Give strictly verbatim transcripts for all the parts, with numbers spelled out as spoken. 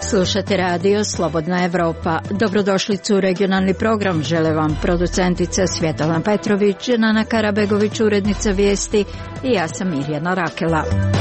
Slušate radio Slobodna Evropa. Dobrodošlicu u regionalni program žele vam producentica Svjetlana Petrović, Nana Karabegović, urednica vijesti i ja sam Mirjana Rakela.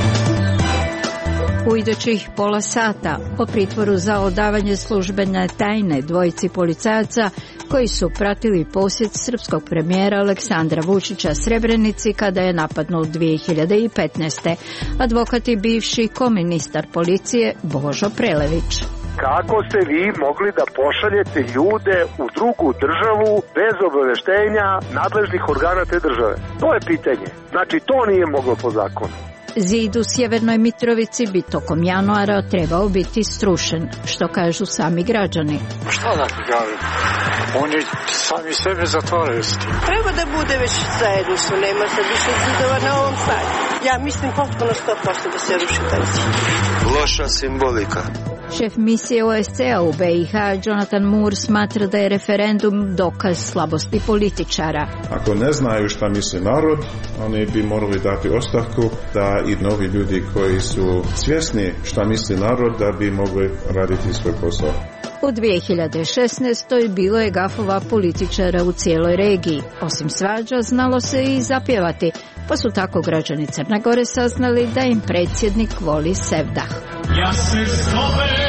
U idućih pola sata o pritvoru za odavanje službene tajne dvojici policajaca koji su pratili posjet srpskog premijera Aleksandra Vučića Srebrenici kada je napadnut dvije hiljade petnaeste. Advokat i bivši koministar policije Božo Prelević. Kako ste vi mogli da pošaljete ljude u drugu državu bez obaveštenja nadležnih organa te države? To je pitanje. Znači, to nije moglo po zakonu. Zid u Sjevernoj Mitrovici bi tokom januara trebao biti strušen, što kažu sami građani. Šta da kažem? Oni sami sebe zatvaraju. Treba da bude već zajedništvo, nema sad više zidova na ovom sajtu. Ja mislim potpuno sto posto da se ruši taj zid. Loša simbolika. Šef misije O S C-a u B i H, Jonathan Moore, smatra da je referendum dokaz slabosti političara. Ako ne znaju šta misli narod, oni bi morali dati ostavku, da i novi ljudi koji su svjesni šta misli narod, da bi mogli raditi svoj posao. U dvije hiljade šesnaestoj bilo je gafova političara u cijeloj regiji. Osim svađa, znalo se i zapjevati, pa su tako građani Crne Gore saznali da im predsjednik voli sevdah. Ja se zove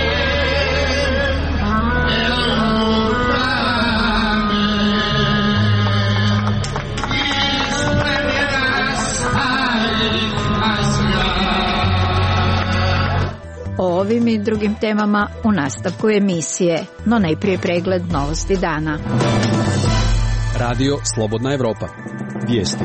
O ovim i drugim temama u nastavku emisije, no najprije pregled novosti dana. Radio Slobodna Evropa. Vijesti.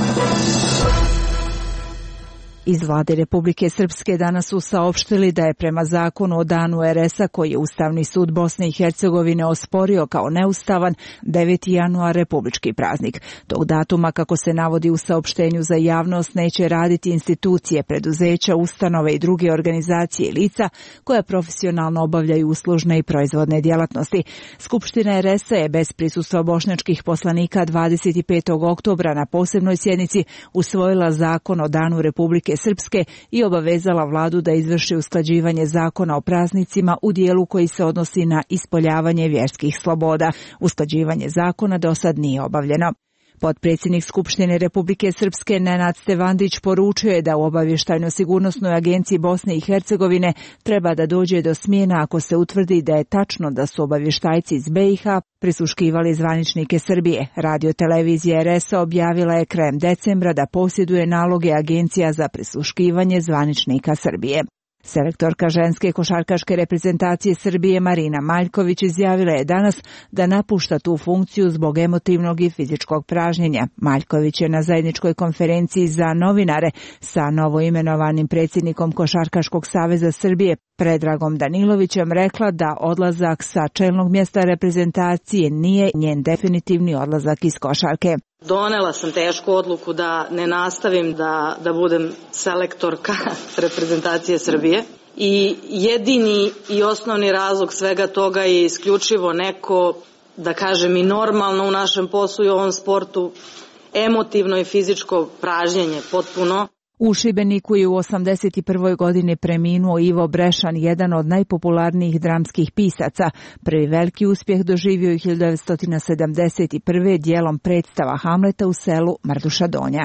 Iz vlade Republike Srpske danas su saopštili da je prema zakonu o danu er es a koji je Ustavni sud Bosne i Hercegovine osporio kao neustavan deveti januar republički praznik. Tog datuma, kako se navodi u saopštenju za javnost, neće raditi institucije, preduzeća, ustanove i druge organizacije i lica koja profesionalno obavljaju uslužne i proizvodne djelatnosti. Skupština er es a je bez prisustva bošnjačkih poslanika dvadeset petog oktobra na posebnoj sjednici usvojila zakon o danu Republike Srpske i obavezala vladu da izvrši usklađivanje zakona o praznicima u dijelu koji se odnosi na ispoljavanje vjerskih sloboda. Usklađivanje zakona do sad nije obavljeno. Potpredsjednik Skupštine Republike Srpske Nenad Stevandić poručio je da u obavještajno-sigurnosnoj agenciji Bosne i Hercegovine treba da dođe do smjena ako se utvrdi da je tačno da su obavještajci iz B i H prisluškivali zvaničnike Srbije. Radio-televizija er es a objavila je krajem decembra da posjeduje naloge agencija za prisluškivanje zvaničnika Srbije. Selektorka ženske košarkaške reprezentacije Srbije Marina Maljković izjavila je danas da napušta tu funkciju zbog emotivnog i fizičkog pražnjenja. Maljković je na zajedničkoj konferenciji za novinare sa novoimenovanim predsjednikom Košarkaškog saveza Srbije Predragom Danilovićem rekla da odlazak sa čelnog mjesta reprezentacije nije njen definitivni odlazak iz košarke. Donela sam tešku odluku da ne nastavim da, da budem selektorka reprezentacije Srbije i jedini i osnovni razlog svega toga je isključivo neko, da kažem i normalno u našem poslu i u ovom sportu, emotivno i fizičko pražnjenje potpuno. U Šibeniku je u osamdeset prvoj godini preminuo Ivo Brešan, jedan od najpopularnijih dramskih pisaca. Prvi veliki uspjeh doživio je hiljadu devetsto sedamdeset prve dijelom predstava Hamleta u selu Marduša Donja.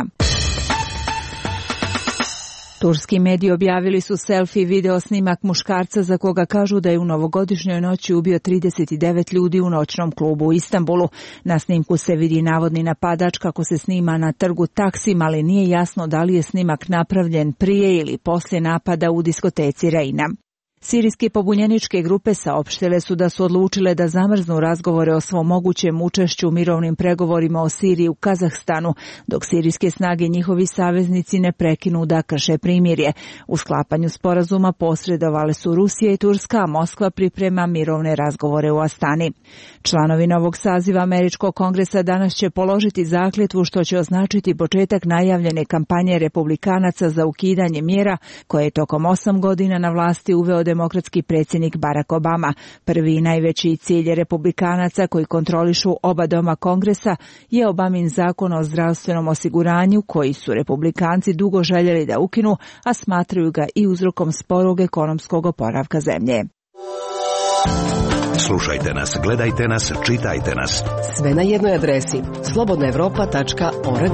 Turski mediji objavili su selfie video snimak muškarca za koga kažu da je u novogodišnjoj noći ubio trideset devet ljudi u noćnom klubu u Istanbulu. Na snimku se vidi navodni napadač kako se snima na trgu Taksim, ali nije jasno da li je snimak napravljen prije ili poslije napada u diskoteci Reina. Sirijske pobunjeničke grupe saopštile su da su odlučile da zamrznu razgovore o svom mogućem učešću u mirovnim pregovorima o Siriji u Kazahstanu, dok sirijske snage i njihovi saveznici ne prekinu da krše primirje. U sklapanju sporazuma posredovale su Rusija i Turska, a Moskva priprema mirovne razgovore u Astani. Članovi novog saziva Američkog kongresa danas će položiti zakletvu, što će označiti početak najavljene kampanje republikanaca za ukidanje mjera koje je tokom osam godina na vlasti uveo demokratski predsjednik Barack Obama. Prvi i najveći cilj republikanaca koji kontrolišu oba doma Kongresa je Obamin zakon o zdravstvenom osiguranju koji su republikanci dugo željeli da ukinu, a smatraju ga i uzrokom sporog ekonomskog oporavka zemlje. Slušajte nas, gledajte nas, čitajte nas. Sve na jednoj adresi slobodna evropa tačka org.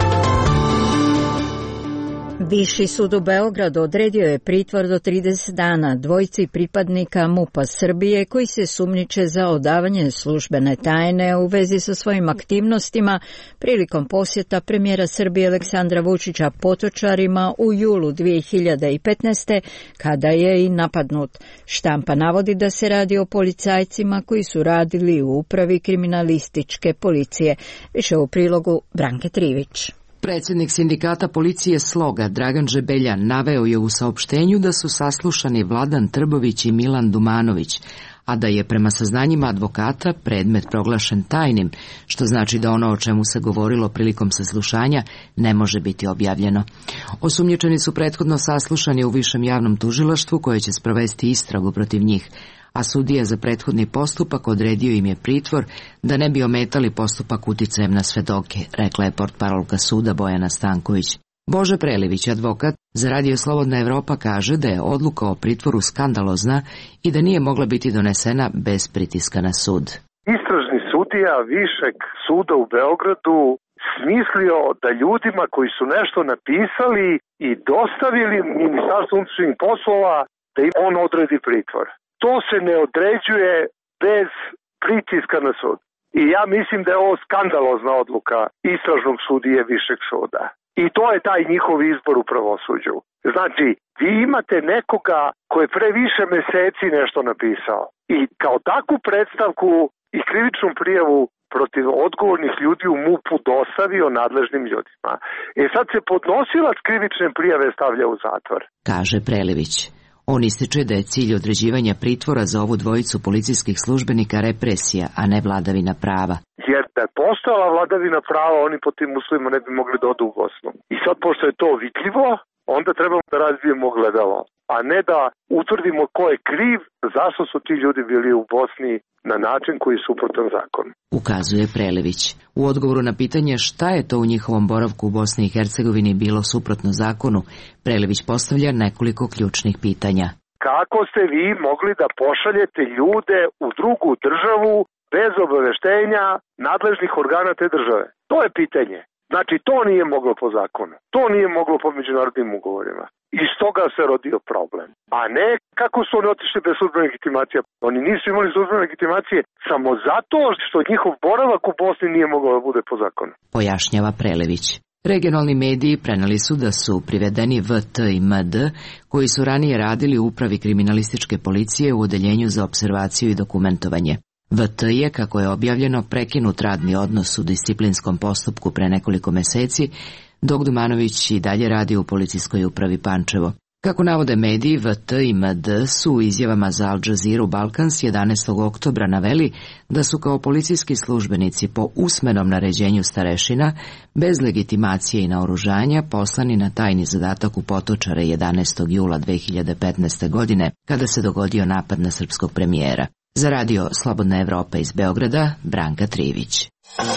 Viši sud u Beogradu odredio je pritvor do trideset dana dvojici pripadnika MUP-a Srbije koji se sumnjiče za odavanje službene tajne u vezi sa svojim aktivnostima prilikom posjeta premijera Srbije Aleksandra Vučića Potočarima u julu dvije hiljade petnaeste. kada je i napadnut. Štampa navodi da se radi o policajcima koji su radili u upravi kriminalističke policije. Više u prilogu Branke Trivić. Predsjednik sindikata policije Sloga Dragan Žebeljan naveo je u saopštenju da su saslušani Vladan Trbović i Milan Dumanović, a da je prema saznanjima advokata predmet proglašen tajnim, što znači da ono o čemu se govorilo prilikom saslušanja ne može biti objavljeno. Osumnjičeni su prethodno saslušani u Višem javnom tužilaštvu koje će sprovesti istragu protiv njih, a sudija za prethodni postupak odredio im je pritvor da ne bi ometali postupak uticajem na svedoke, rekla je portparolka suda Bojana Stanković. Bože Prelivić, advokat za Radio Slobodna Evropa, kaže da je odluka o pritvoru skandalozna i da nije mogla biti donesena bez pritiska na sud. Istražni sudija Višeg suda u Beogradu smislio da ljudima koji su nešto napisali i dostavili Ministarstvu unutrašnjih poslova da im on odredi pritvor. To se ne određuje bez pritiska na sud. I ja mislim da je ovo skandalozna odluka istražnog sudije Višeg suda. I to je taj njihov izbor u pravosuđu. Znači, vi imate nekoga ko je pre više meseci nešto napisao i kao takvu predstavku i krivičnu prijavu protiv odgovornih ljudi u MUP-u dostavio nadležnim ljudima. E sad se podnosilac krivične prijave stavlja u zatvor. Kaže Prelivić. On ističe da je cilj određivanja pritvora za ovu dvojicu policijskih službenika represija, a ne vladavina prava. Jer da je postojala vladavina prava, oni po tim uslovima ne bi mogli da odu u Bosnu. I sad, pošto je to vidljivo, onda trebamo da razvijemo gledalo, a ne da utvrdimo ko je kriv, zašto su ti ljudi bili u Bosni na način koji je suprotan zakonu. Ukazuje Prelević. U odgovoru na pitanje šta je to u njihovom boravku u Bosni i Hercegovini bilo suprotno zakonu, Prelević postavlja nekoliko ključnih pitanja. Kako ste vi mogli da pošaljete ljude u drugu državu bez obaveštenja nadležnih organa te države? To je pitanje. Znači, to nije moglo po zakonu. To nije moglo po međunarodnim ugovorima. Iz toga se rodio problem. A ne kako su oni otišli bez službene legitimacije. Oni nisu imali službene legitimacije samo zato što njihov boravak u Bosni nije mogao da bude po zakonu. Pojašnjava Prelević. Regionalni mediji preneli su da su privedeni V T i M D, koji su ranije radili u upravi kriminalističke policije u odeljenju za observaciju i dokumentovanje. V T je, kako je objavljeno, prekinut radni odnos u disciplinskom postupku pre nekoliko meseci, dok Dumanović i dalje radi u policijskoj upravi Pančevo. Kako navode mediji, V T i M D su u izjavama za Al Jazeera Balkans jedanaestog oktobra naveli da su kao policijski službenici po usmenom naređenju starešina, bez legitimacije i naoružanja, poslani na tajni zadatak u Potočare jedanaestog jula dve hiljade petnaeste. godine, kada se dogodio napad na srpskog premijera. Za Radio Slobodna Evropa iz Beograda, Branka Trivić.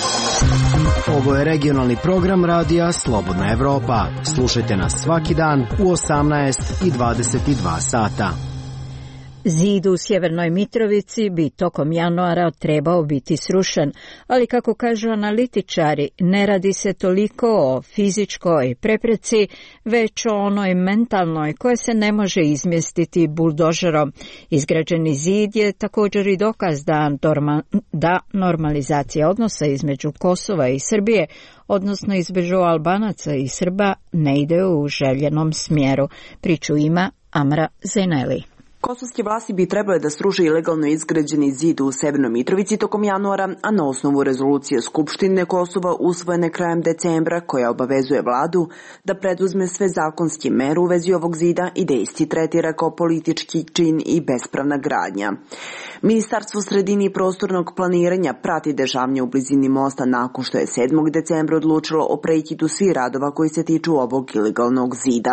Ovo je regionalni program Radija Slobodna Evropa. Slušajte nas svaki dan u osamnaest i dvadeset dva sata. Zid u Sjevernoj Mitrovici bi tokom januara trebao biti srušen, ali kako kažu analitičari, ne radi se toliko o fizičkoj prepreci, već o onoj mentalnoj koja se ne može izmjestiti buldožerom. Izgrađeni zid je također i dokaz da, norma, da normalizacija odnosa između Kosova i Srbije, odnosno između Albanaca i Srba, ne ide u željenom smjeru. Priču ima Amra Zeneli. Kosovske vlasti bi trebale da sruše ilegalno izgrađeni zid u Severnoj Mitrovici tokom januara, a na osnovu rezolucije Skupštine Kosova usvojene krajem decembra koja obavezuje vladu da preduzme sve zakonske mere u vezi ovog zida i da isti tretira kao politički čin i bespravna gradnja. Ministarstvo sredine i prostornog planiranja prati dešavanje u blizini mosta nakon što je sedmog decembra odlučilo o prekidu svih radova koji se tiču ovog ilegalnog zida.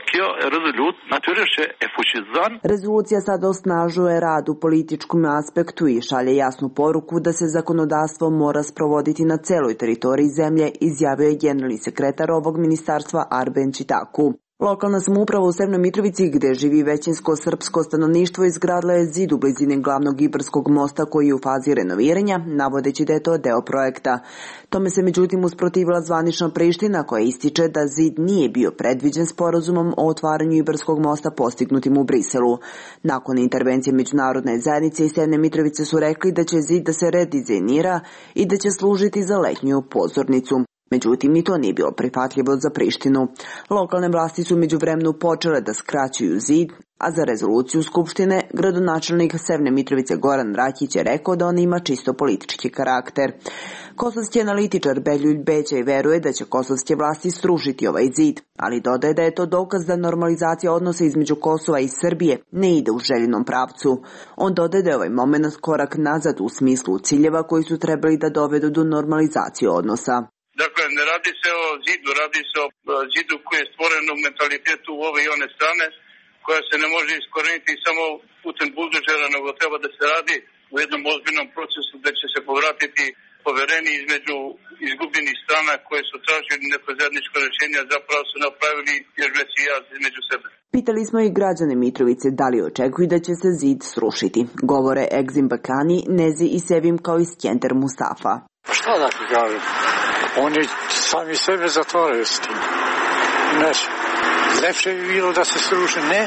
Rezolucija sada osnažuje rad u političkom aspektu i šalje jasnu poruku da se zakonodavstvo mora sprovoditi na celoj teritoriji zemlje, izjavio je generalni sekretar ovog ministarstva Arben Čitaku. Lokalna samouprava u Severnoj Mitrovici, gde živi većinsko srpsko stanovništvo, izgradila je zid u blizini glavnog Ibarskog mosta koji je u fazi renoviranja, navodeći da je to deo projekta. Tome se međutim usprotivila zvanična Priština, koja ističe da zid nije bio predviđen sporazumom o otvaranju Ibarskog mosta postignutim u Briselu. Nakon intervencije međunarodne zajednice iz Severne Mitrovice su rekli da će zid da se redizajnira i da će služiti za letnju pozornicu. Međutim, i to nije bilo prihvatljivo za Prištinu. Lokalne vlasti su međuvremenu počele da skraćuju zid, a za rezoluciju Skupštine gradonačelnik Severne Mitrovice Goran Rakić je rekao da on ima čisto politički karakter. Kosovski analitičar Beljulj Bećaj veruje da će kosovske vlasti srušiti ovaj zid, ali dodaje da je to dokaz da normalizacija odnosa između Kosova i Srbije ne ide u željenom pravcu. On dodaje da je ovaj moment korak nazad u smislu ciljeva koji su trebali da dovedu do normalizacije odnosa. Dakle, ne radi se o zidu, radi se o zidu koji je stvoren u mentalitetu u ove i one strane, koja se ne može iskoreniti samo putem buldožera, nego treba da se radi u jednom ozbiljnom procesu da će se povratiti poverenje između izgubljenih strana koje su tražili neko zajedničko rješenje, zapravo su napravili još veći jaz između sebe. Pitali smo i građane Mitrovice da li očekuju da će se zid srušiti. Govore Egzim Bakani, Nezi i Sevim kao i Skender Mustafa. Pa šta da ti kažem? Oni sami sebe zatvaraju s tim. Neće. Lepše bi bilo da se sruši, ne.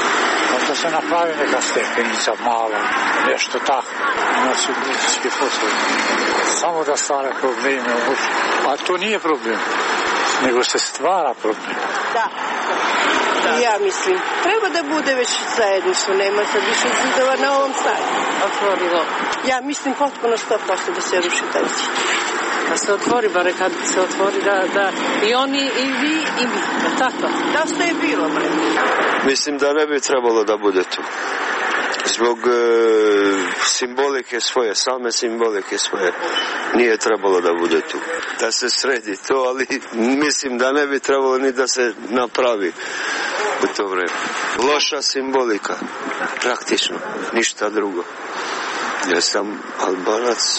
Da se napravi neka stepenica mala, nešto tako. Ima su političke poslove. Samo da stvara probleme. A to nije problem, nego se stvara problem. Da. Da. Ja mislim, treba da bude već zajedništvo, nema sad više zidova na ovom sajtu. Otvorilo. Ja mislim potpuno sto posto da se ruši taj zid. Da se otvori, bare kad se otvori, da, da i oni, i vi, i mi, da tako. Da što je bilo, bre? Mislim da ne bi trebalo da bude tu. Zbog e, simbolike svoje, same simbolike svoje, nije trebalo da bude tu. Da se sredi to, ali mislim da ne bi trebalo ni da se napravi u to vreme. Loša simbolika, praktično, ništa drugo. Ja sam Albanac,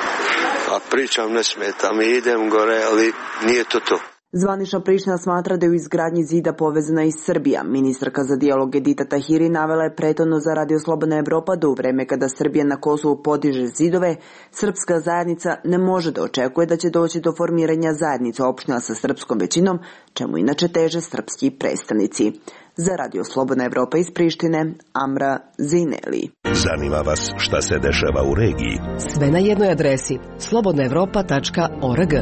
a pričam ne smeta mi, idem gore, ali nije to to. Zvanična Priština smatra da je u izgradnji zida povezana i Srbija. Ministarka za dijalog Edita Tahiri navela je prethodno za Radio Slobodna Evropa da u vreme kada Srbija na Kosovu podiže zidove, srpska zajednica ne može da očekuje da će doći do formiranja zajednice opština sa srpskom većinom, čemu inače teže srpski predstavnici. Za Radio Slobodna Evropa iz Prištine, Amra Zineli. Zanima vas šta se dešava u regiji? Sve na jednoj adresi slobodna evropa tačka org.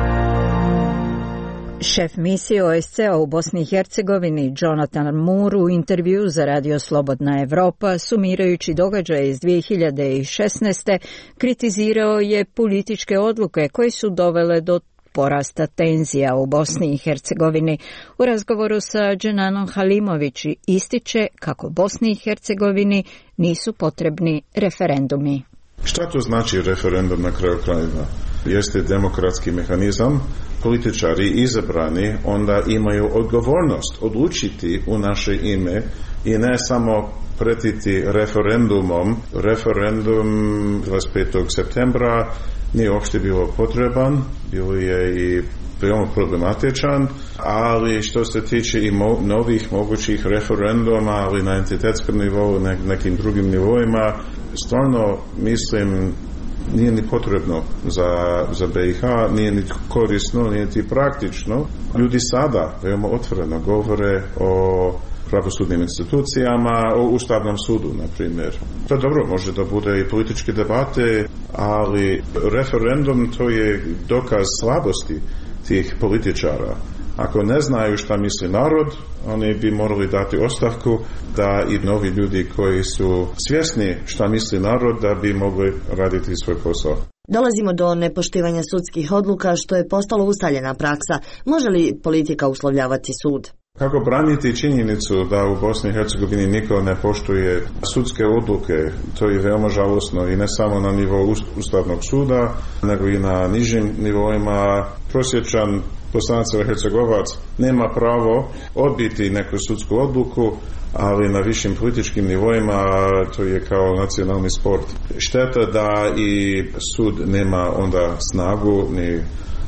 Šef misije O S C-a u Bosni i Hercegovini Jonathan Moore u intervju za Radio Slobodna Evropa, sumirajući događaje iz dvije hiljade šesnaeste. kritizirao je političke odluke koje su dovele do porasta tenzija u Bosni i Hercegovini. U razgovoru sa Dženanom Halimović ističe kako Bosni i Hercegovini nisu potrebni referendumi. Šta to znači referendum na kraju krajeva? Jeste demokratski mehanizam. Političari izabrani onda imaju odgovornost odlučiti u naše ime i ne samo pretiti referendumom. Referendum dvadeset petog septembra nije uopšte bilo potreban, bilo je i veoma problematičan, ali što se tiče i mo- novih mogućih referenduma, ali na entitetskom nivou, ne- nekim drugim nivoima, stvarno mislim nije ni potrebno za, za B i H, nije ni korisno, nije ni praktično. Ljudi sada veoma otvoreno govore o pravosudnim institucijama, o Ustavnom sudu, na primjer. To dobro, može da bude i političke debate, ali referendum to je dokaz slabosti tih političara. Ako ne znaju šta misli narod, oni bi morali dati ostavku da i novi ljudi koji su svjesni šta misli narod da bi mogli raditi svoj posao. Dolazimo do nepoštivanja sudskih odluka što je postalo ustaljena praksa. Može li politika uslovljavati sud? Kako braniti činjenicu da u Bosni i Hercegovini niko ne poštuje sudske odluke, to je veoma žalosno i ne samo na nivou Ustavnog suda, nego i na nižim nivoima. Prosječan Bosanac ili Hercegovac nema pravo odbiti neku sudsku odluku, ali na višim političkim nivoima to je kao nacionalni sport. Šteta da i sud nema onda snagu ni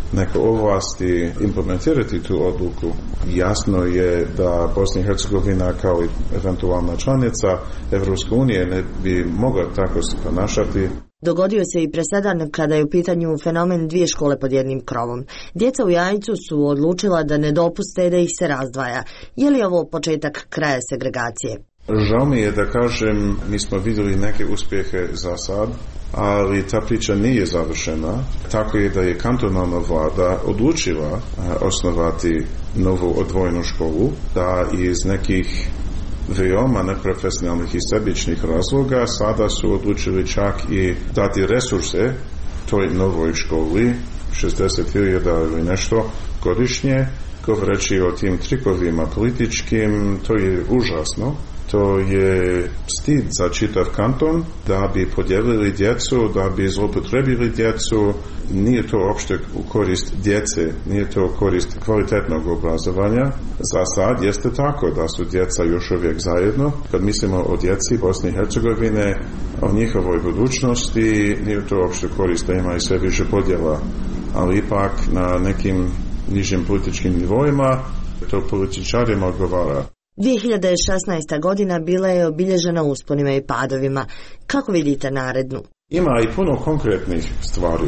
neke ovlasti implementirati tu odluku. Jasno je da Bosna i Hercegovina kao eventualna članica Evropske unije ne bi mogla tako se ponašati. Dogodio se i presedan kada je u pitanju fenomen dvije škole pod jednim krovom. Djeca u Jajcu su odlučila da ne dopuste da ih se razdvaja. Je li ovo početak kraja segregacije? Žao mi je da kažem, mi smo vidjeli neke uspjehe za sad, ali ta priča nije završena. Tako je da je kantonalna vlada odlučila osnovati novu odvojenu školu, da iz nekih veoma neprofesionalnih i sebičnih razloga sada su odlučili čak i dati resurse toj novoj školi, šezdeset hiljada ili nešto godišnje, govoreći o tim trikovima političkim. To je užasno. To je stid za čitav kanton, da bi podijelili djecu, da bi zloupotrebili djecu. Nije to uopšte u korist djece, nije to u korist kvalitetnog obrazovanja. Za sad jeste tako da su djeca još uvijek zajedno. Kad mislimo o djeci Bosne i Hercegovine, o njihovoj budućnosti, nije to uopšte korist da ima i sve više podjela. Ali ipak na nekim nižim političkim nivoima to političarima odgovara. dvije hiljade šesnaesta. godina bila je obilježena usponima i padovima. Kako vidite narednu? Ima i puno konkretnih stvari,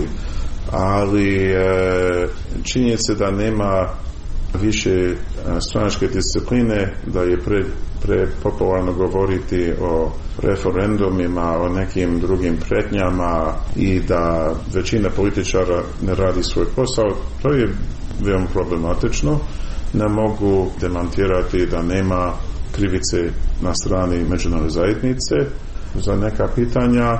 ali e, činjenica da nema više stranačke discipline, da je pre, pre popularno govoriti o referendumima, o nekim drugim pretnjama i da većina političara ne radi svoj posao, to je veoma problematično. Ne mogu demantirati da nema krivice na strani međunarodne zajednice za neka pitanja,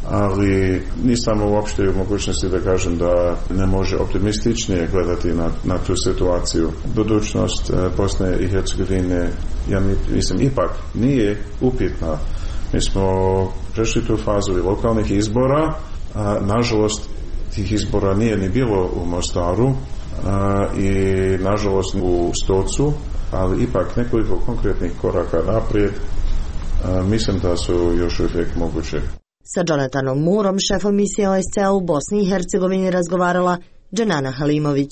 ali nisam uopšte u mogućnosti da kažem da ne može optimističnije gledati na, na tu situaciju. Budućnost Bosne i Hercegovine, ja mislim, ipak nije upitna. Mi smo prešli tu fazu i lokalnih izbora, a nažalost tih izbora nije ni bilo u Mostaru, a, i nažalost u Stocu, ali ipak nekoliko konkretnih koraka naprijed a, mislim da su još uvijek moguće. Sa Jonathanom Moorom, šefom misije O S C A u Bosni i Hercegovini, razgovarala Dženana Halimović.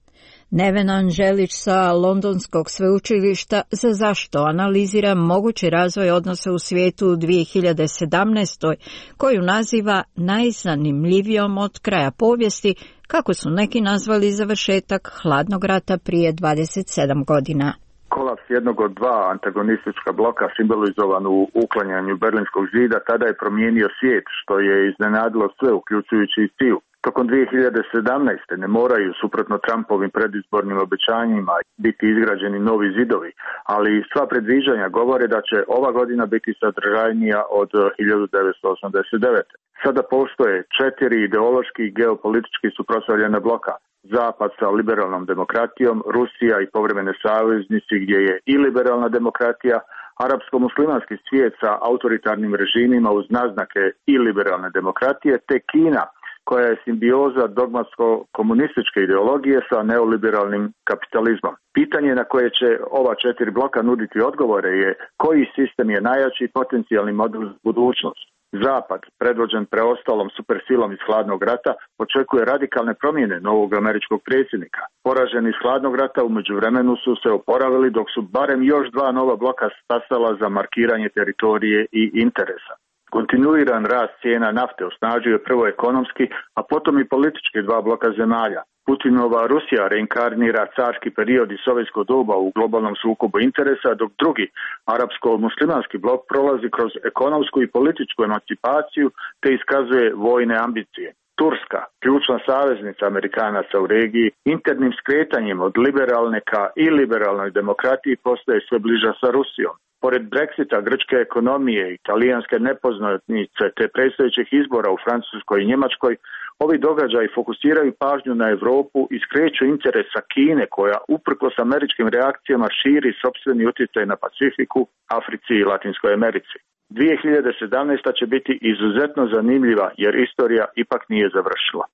Neven Anželić sa Londonskog sveučilišta za zašto analizira mogući razvoj odnosa u svijetu u dvije hiljade sedamnaestoj. koju naziva najzanimljivijom od kraja povijesti, kako su neki nazvali završetak hladnog rata prije dvadeset sedam godina. Kolaps jednog od dva antagonistička bloka simbolizovan u uklanjanju Berlinskog zida tada je promijenio svijet, što je iznenadilo sve, uključujući i C I U. Tokom dvije hiljade sedamnaeste. ne moraju, suprotno Trumpovim predizbornim obećanjima, biti izgrađeni novi zidovi, ali sva predviđanja govore da će ova godina biti sadržajnija od hiljadu devetsto osamdeset devete. Sada postoje četiri ideološki i geopolitički suprotstavljena bloka. Zapad sa liberalnom demokratijom, Rusija i povremene saveznici gdje je i liberalna demokratija, arapsko-muslimanski svijet sa autoritarnim režimima uz naznake i liberalne demokratije, te Kina, koja je simbioza dogmatsko-komunističke ideologije sa neoliberalnim kapitalizmom. Pitanje na koje će ova četiri bloka nuditi odgovore je koji sistem je najjači potencijalni model za budućnost. Zapad, predvođen preostalom supersilom iz hladnog rata, očekuje radikalne promjene novog američkog predsjednika. Poraženi iz hladnog rata u međuvremenu su se oporavili, dok su barem još dva nova bloka stasala za markiranje teritorije i interesa. Kontinuiran rast cijena nafte osnažio prvo ekonomski, a potom i politički dva bloka zemalja. Putinova Rusija reinkarnira carski period i sovjetsko doba u globalnom sukobu interesa, dok drugi, arapsko-muslimanski blok, prolazi kroz ekonomsku i političku emancipaciju te iskazuje vojne ambicije. Turska, ključna saveznica Amerikanaca u regiji, internim skretanjem od liberalne ka i liberalnoj demokratiji postaje sve bliža sa Rusijom. Pored Brexita, grčke ekonomije, italijanske nepoznanice te predstojećih izbora u Francuskoj i Njemačkoj, ovi događaji fokusiraju pažnju na Europu i skreću interes sa Kine, koja uprkos američkim reakcijama širi sopstveni utjecaj na Pacifiku, Africi i Latinskoj Americi. dvije hiljade sedamnaesta. će biti izuzetno zanimljiva jer istorija ipak nije završila.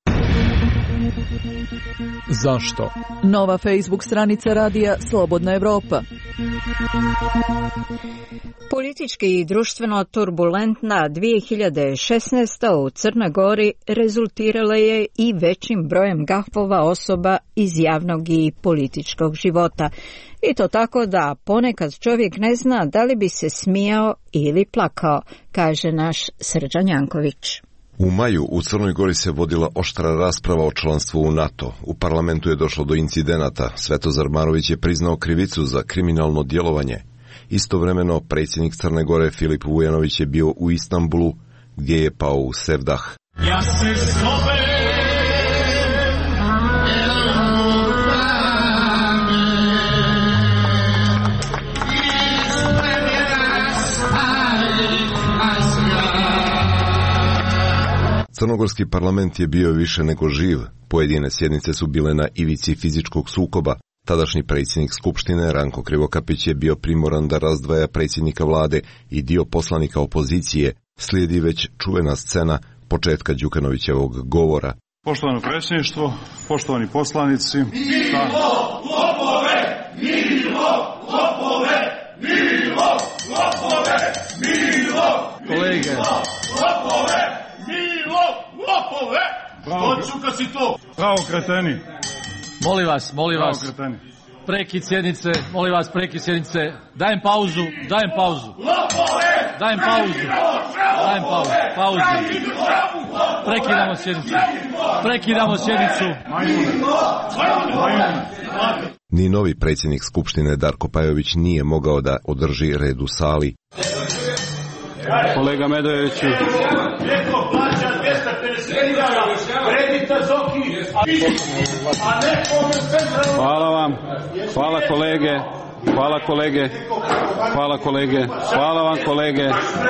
Zašto? Nova Facebook stranica radija Slobodna Evropa. Politički i društveno turbulentna dvije hiljade šesnaesta. u Crnoj Gori rezultirala je i većim brojem gafova osoba iz javnog i političkog života. I to tako da ponekad čovjek ne zna da li bi se smijao ili plakao, kaže naš Srđan Janković. U maju u Crnoj Gori se vodila oštra rasprava o članstvu u NATO. U parlamentu je došlo do incidenata. Svetozar Marović je priznao krivicu za kriminalno djelovanje. Istovremeno, predsjednik Crne Gore Filip Vujanović je bio u Istanbulu, gdje je pao u Sevdah. Ja se zove... Crnogorski parlament je bio više nego živ. Pojedine sjednice su bile na ivici fizičkog sukoba. Tadašnji predsjednik Skupštine Ranko Krivokapić je bio primoran da razdvaja predsjednika vlade i dio poslanika opozicije. Slijedi već čuvena scena početka Đukanovićevog govora. Poštovano predsjedništvo, poštovani poslanici... Milo, lopove! Milo, lopove! Milo, lopove! Milo, kolege! Lopove! Milo, lopove! Odsuka si to! Bravo, kreteni! Molim vas, molim vas, prekid sjednice, molim vas, prekid sjednice, dajem pauzu, dajem pauzu, dajem pauzu, dajem pauzu, pauzu, prekidamo sjednicu, prekidamo sjednicu. Ni novi predsjednik Skupštine Darko Pajović nije mogao da održi red u sali. Kolega Medojeviću. Hvala vam, hvala kolege, hvala kolege, hvala kolege, hvala vam kolege,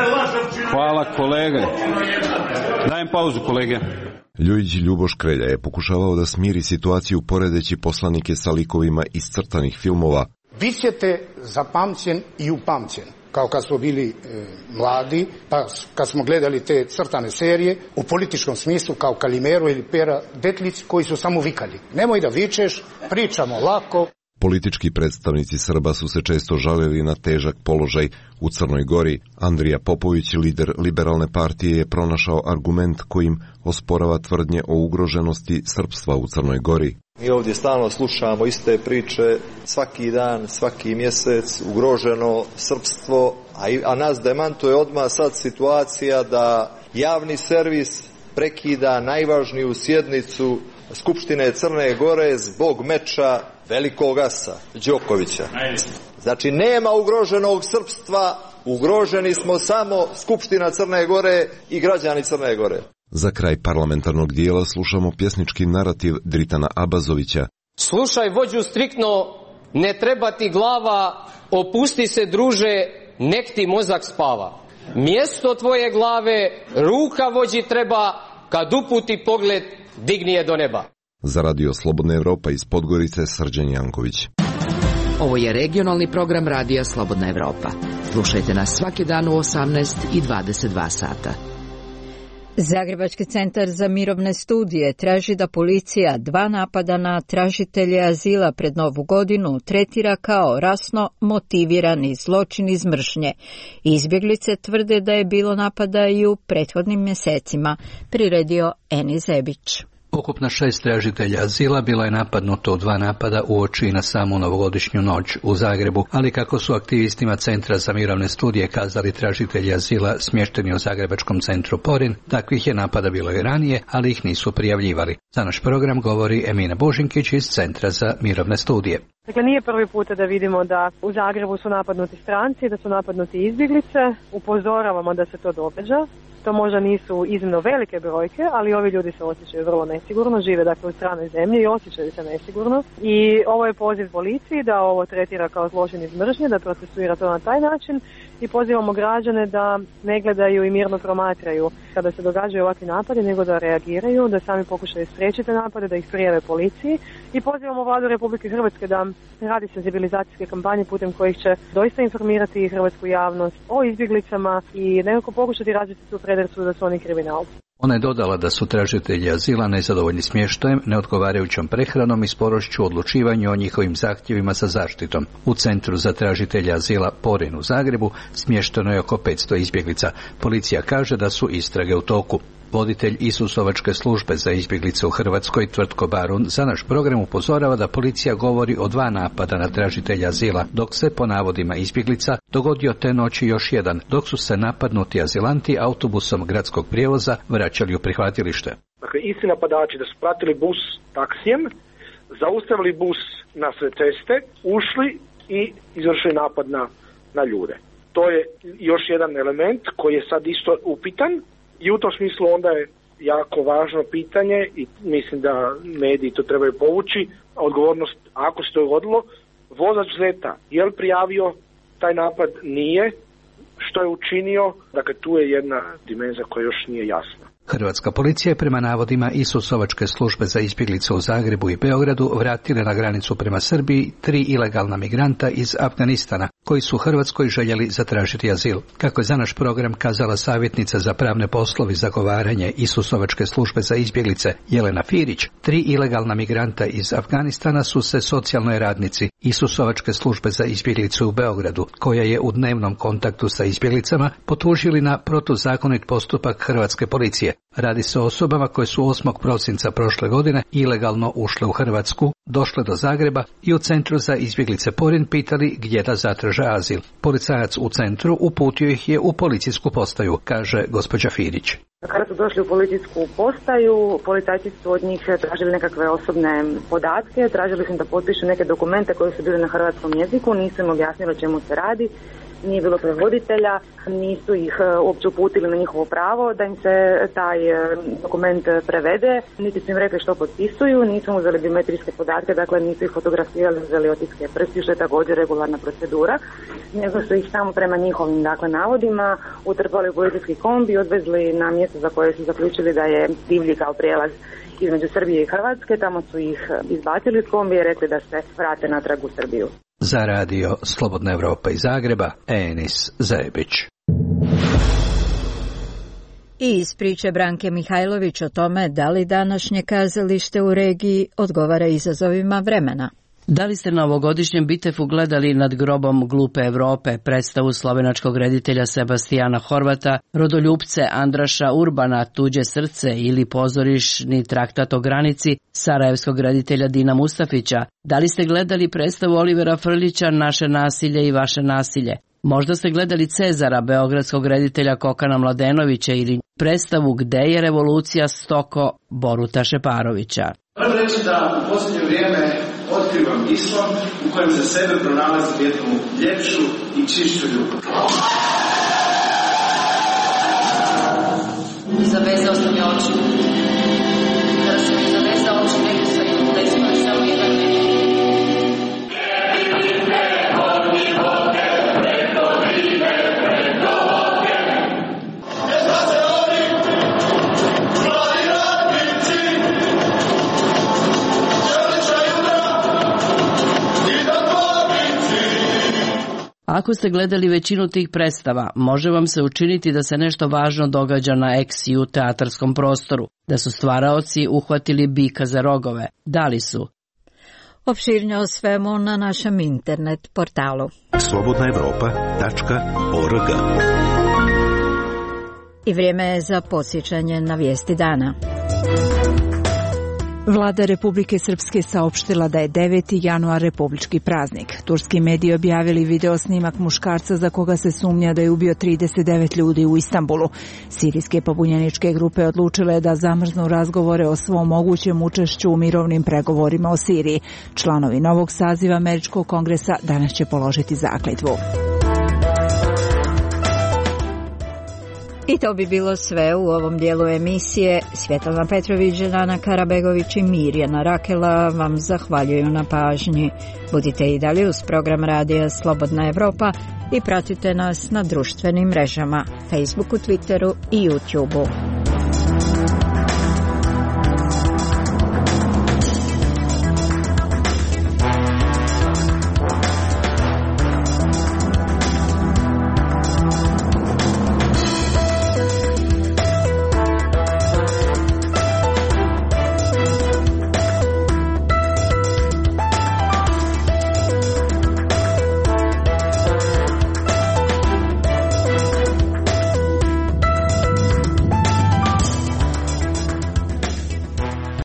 hvala kolege. Dajem pauzu kolege. Ljujić Ljuboš Krelja je pokušavao da smiri situaciju poredeći poslanike sa likovima iz crtanih filmova. Vi ćete zapamćen i upamćen. Kao kad smo bili e, mladi, pa kad smo gledali te crtane serije, u političkom smislu kao Kalimero ili Pera Detlić koji su samo vikali. Nemoj da vičeš, pričamo lako. Politički predstavnici Srba su se često žalili na težak položaj u Crnoj Gori. Andrija Popović, lider liberalne partije, je pronašao argument kojim osporava tvrdnje o ugroženosti srpstva u Crnoj Gori. Mi ovdje stalno slušamo iste priče, svaki dan, svaki mjesec, ugroženo srpstvo, a, a nas demantuje odmah sad situacija da javni servis prekida najvažniju sjednicu Skupštine Crne Gore zbog meča velikog asa Đokovića. Znači nema ugroženog srpstva, ugroženi smo samo Skupština Crne Gore i građani Crne Gore. Za kraj parlamentarnog dijela slušamo pjesnički narativ Dritana Abazovića. Slušaj vođu striktno, ne treba ti glava, opusti se druže, nek ti mozak spava. Mjesto tvoje glave, ruka vođi treba, kad uputi pogled, digni je do neba. Za Radio Slobodna Evropa iz Podgorice, Srđan Janković. Ovo je regionalni program Radija Slobodna Evropa. Slušajte nas svaki dan u osamnaest i dvadeset dva sata. Zagrebački centar za mirovne studije traži da policija dva napada na tražitelje azila pred Novu godinu tretira kao rasno motivirani zločin iz mržnje. Izbjeglice tvrde da je bilo napada i u prethodnim mjesecima, priredio Eni Zebić. Ukupno šest tražitelja azila bilo je napadnuto u dva napada uoči na samu novogodišnju noć u Zagrebu, ali kako su aktivistima Centra za mirovne studije kazali tražitelji azila smješteni u Zagrebačkom centru Porin, takvih je napada bilo i ranije, ali ih nisu prijavljivali. Za naš program govori Emina Božinkić iz Centra za mirovne studije. Dakle, nije prvi puta da vidimo da u Zagrebu su napadnuti stranci, da su napadnuti izbjeglice. Upozoravamo da se to događa. To možda nisu iznimno velike brojke, ali ovi ljudi se osjećaju vrlo nesigurno, žive dakle u stranoj zemlji i osjećaju se nesigurno. I ovo je poziv policiji da ovo tretira kao zločin iz mržnje, da procesuira to na taj način i pozivamo građane da ne gledaju i mirno promatraju kada se događaju ovakvi napadi, nego da reagiraju, da sami pokušaju spriječiti napade, da ih prijave policiji i pozivamo vladu Republike Hrvatske da radi senzibilizacijske kampanje putem kojih će doista informirati hrvatsku javnost o izbjeglicama i nekako pokušati razviti tu predrasudu da su oni kriminalci. Ona je dodala da su tražitelji azila nezadovoljni smještajem, neodgovarajućom prehranom i sporošću u odlučivanju o njihovim zahtjevima za zaštitom. U Centru za tražitelja azila Porin u Zagrebu smješteno je oko petsto izbjeglica. Policija kaže da su istrage u toku. Voditelj Isusovačke službe za izbjeglice u Hrvatskoj, Tvrtko Barun, za naš program upozorava da policija govori o dva napada na tražitelja azila, dok se, po navodima izbjeglica, dogodio te noći još jedan, dok su se napadnuti azilanti autobusom gradskog prijevoza vraćali u prihvatilište. Dakle, isti napadači da su pratili bus taksijem, zaustavili bus na sve ceste, ušli i izvršili napad na, na ljude. To je još jedan element koji je sad isto upitan. I u tom smislu onda je jako važno pitanje i mislim da mediji to trebaju povući, odgovornost ako se to dogodilo, vozač Zeta, je li prijavio taj napad? Nije. Što je učinio? Dakle, tu je jedna dimenzija koja još nije jasna. Hrvatska policija je prema navodima Isusovačke službe za izbjeglice u Zagrebu i Beogradu vratile na granicu prema Srbiji tri ilegalna migranta iz Afganistana koji su Hrvatskoj željeli zatražiti azil. Kako je za naš program kazala savjetnica za pravne poslove i zagovaranje Isusovačke službe za izbjeglice Jelena Firić, tri ilegalna migranta iz Afganistana su se socijalnoj radnici Isusovačke službe za izbjeglice u Beogradu, koja je u dnevnom kontaktu sa izbjeglicama, potužili na protuzakonit postupak hrvatske policije. Radi se o osobama koje su osmog prosinca prošle godine ilegalno ušle u Hrvatsku, došle do Zagreba i u Centru za izbjeglice Porin pitali gdje da zatraže azil. Policajac u centru uputio ih je u policijsku postaju, kaže gospođa Firić. Kada su došli u policijsku postaju, policajci su od njih tražili nekakve osobne podatke, tražili su im da potpišu neke dokumente koji su bili na hrvatskom jeziku, nisu im objasnili o čemu se radi. Nije bilo prevoditelja, nisu ih uopće uputili na njihovo pravo da im se taj dokument prevede, niti su im rekli što potpisuju, nisu uzeli biometrijske podatke, dakle nisu ih fotografirali, uzeli otiske prstiju, što je također regularna procedura, nego su ih samo prema njihovim dakle, navodima utrpali u policijski kombi i odvezli na mjesto za koje su zaključili da je divlji kao prijelaz između Srbije i Hrvatske, tamo su ih izbacili iz kombi i rekli da se vrate natrag u Srbiju. Za radio Slobodna Evropa iz Zagreba, Enis Zajebić. I iz priče Branke Mihajlović o tome da li današnje kazalište u regiji odgovara izazovima vremena. Da li ste na ovogodišnjem Bitefu gledali Nad grobom glupe Evrope, predstavu slovenačkog reditelja Sebastijana Horvata, rodoljupce Andraša Urbana, Tuđe srce ili pozorišni traktat o granici sarajevskog reditelja Dina Mustafića? Da li ste gledali predstavu Olivera Frljića Naše nasilje i vaše nasilje? Možda ste gledali Cezara beogradskog reditelja Kokana Mladenovića ili predstavu Gde je revolucija Stoko Boruta Šeparovića. Moram reći da u posljednje vrijeme otkrivam islam u kojem za sebe pronalazim jednu ljepšu i čišću ljubav. Zavezao sam je oči. Kada sam mi zavezao oči, nekaj sam da ispali samo jedan vijek. Ako ste gledali većinu tih predstava, može vam se učiniti da se nešto važno događa na ex i u teatarskom prostoru, da su stvaraoci uhvatili bika za rogove. Da li su? Opširnije o svemu na našem internet portalu slobodna evropa tačka org. I vrijeme je za podsjećanje na vijesti dana. Vlada Republike Srpske saopštila da je deveti januar republički praznik. Turski mediji objavili video snimak muškarca za koga se sumnja da je ubio trideset devet ljudi u Istanbulu. Sirijske pobunjeničke grupe odlučile da zamrznu razgovore o svom mogućem učešću u mirovnim pregovorima o Siriji. Članovi novog saziva Američkog kongresa danas će položiti zakletvu. I to bi bilo sve u ovom dijelu emisije. Svjetlana Petrović, Ana Karabegović i Mirjana Rakela vam zahvaljuju na pažnji. Budite i dalje uz program radija Slobodna Evropa i pratite nas na društvenim mrežama, Facebooku, Twitteru i YouTubeu.